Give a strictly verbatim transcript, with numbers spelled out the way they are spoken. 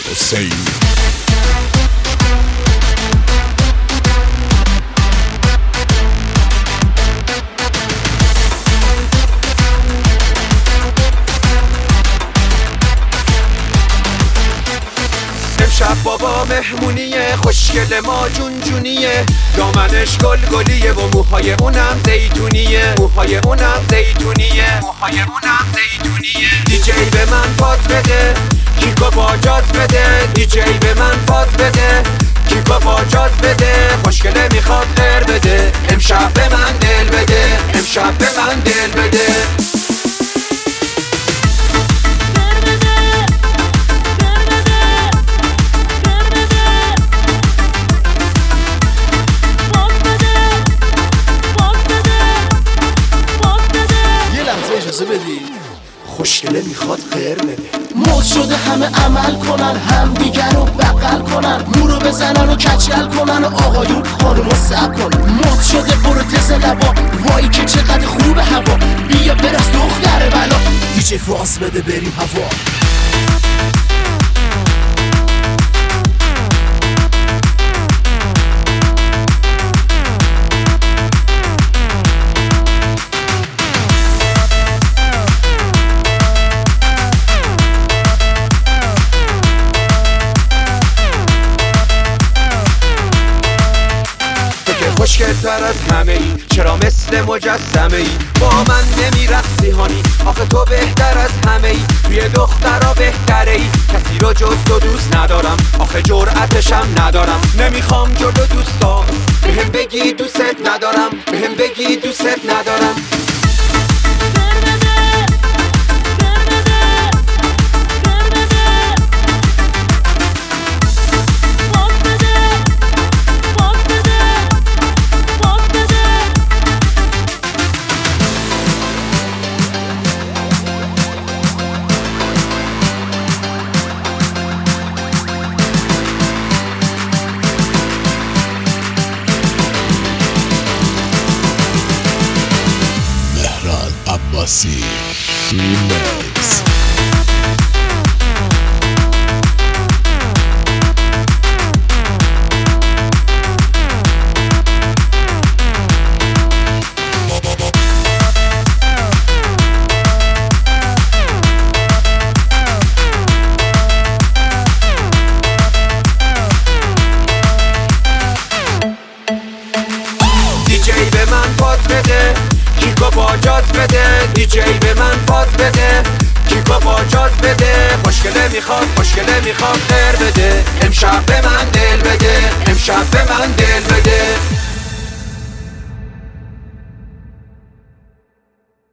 حسین. امشب بابا مهمونیه، خوشگل ما جون جونیه، دامنش گل گلیه و موهای اونم زیتونیه، موهای اونم زیتونیه، موهای اونم زیتونیه. دیجی به من فاز بده، کیکو با جاز بده، دیجی به من فاز بده، کیکو با جاز بده، خوشگله میخواد غیر بده، امشب به من دل بده، امشب به من دل بده. خوشگله میخواد غیر بده. موت شده همه عمل کنن، هم دیگر رو بغل کنن، مورو بزنن و کچل کنن و آقایون خانومو سب کنن. موت شده برو تز لبا، وای که چقدر خوبه هوا، بیا برس دختر بلا، دیجی فاز بده بریم هوا. خوشگل تر از همه ای، چرا مثل مجسمه ای با من نمیرقصی هانی؟ آخه تو بهتر از همه ای، توی دخترا بهتره ای، کسی رو جز تو دوست ندارم، آخه جرأتشم ندارم، نمیخوام جلو دوستا بهم بگی دوست ندارم، بهم بگی دوست ندارم. عباسی ریمیکس. دیجی به من فاز بده، کیکو با جاز بده، دیجی به من فاز بده، کیکو با جاز بده، خوشگله میخواد، خوشگله میخواد غیر بده، امشب به من دل بده، امشب به من دل بده.